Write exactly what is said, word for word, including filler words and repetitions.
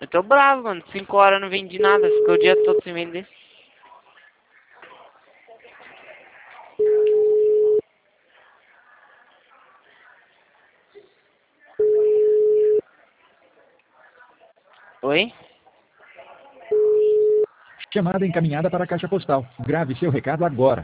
tô bravo, mano. Cinco horas eu não vendi nada. Ficou o dia todo sem vender. Oi? Chamada encaminhada para a caixa postal. Grave seu recado agora.